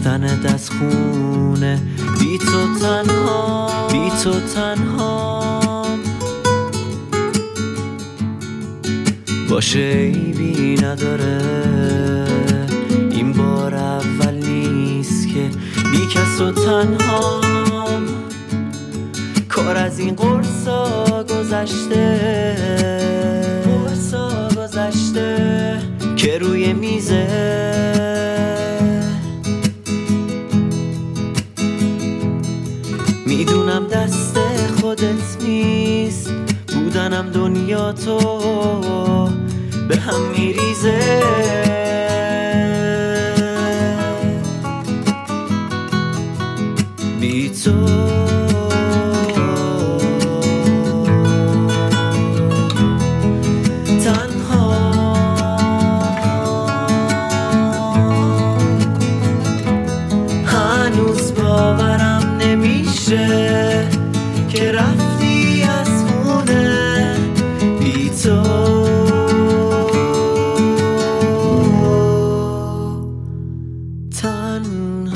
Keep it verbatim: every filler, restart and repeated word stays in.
رفتنت از خونه، بی تو تنها، بی تو تنها باشه عیبی نداره. این بار اول نیست که بی کس و تنها، کار از این قرصا گذشته، قرصا گذشته که روی میزه. میدونم دست خودت نیست، بودنم دنیا تو به هم میریزه. بی تو تنها، هنوز باورم نمیشه که رفتی از خونه بی تو تنها.